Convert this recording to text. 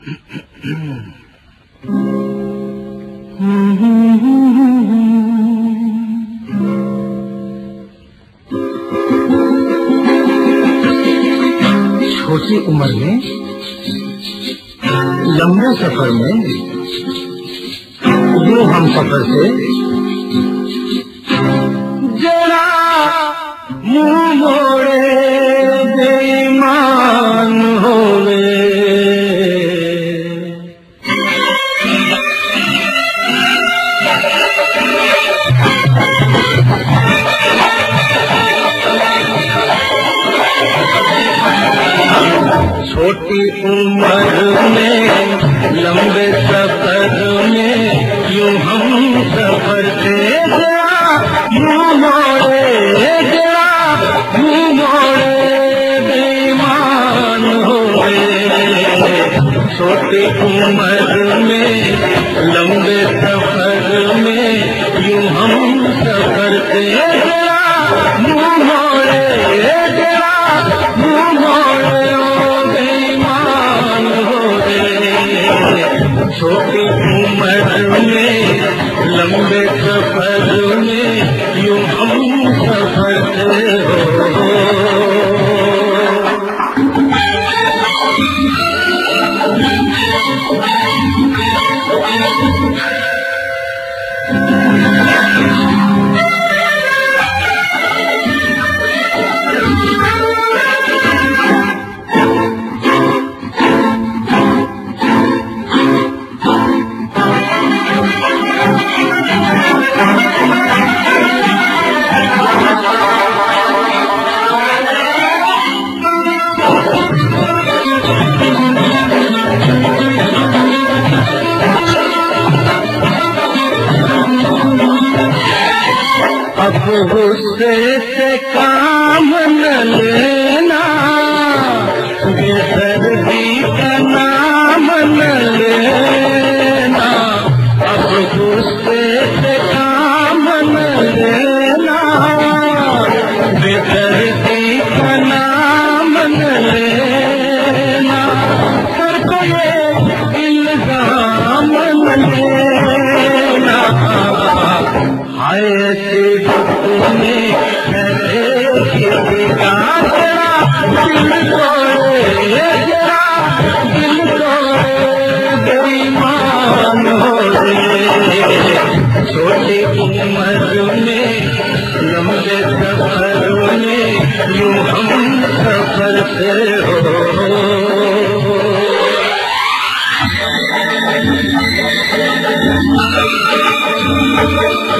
छोटी उम्र में लंबे सफर में यूं हम सफर से जरा मुंह मोड़े बेईमान होवे। छोटी उम्र में लंबे सफर में यूं हम सफर से मुंह मोड़े बेईमान होवे। छोटी उम्र में लंबे सफर में यूं हम सफर से मुंह मोड़े छोटी उम्र में लंबे सफर में यूं हम सफर से अब गुस्से से काम न लेना, बेदर्दी का नाम न लेना। अब गुस्से से काम न लेना, बेदर्दी का नाम न लेना। सर को ये इल्जाम न लेना, हाय तूने दिल बेईमान हो रे। छोटी उम्र में लंबे सफर में यूं हम सफर से हो।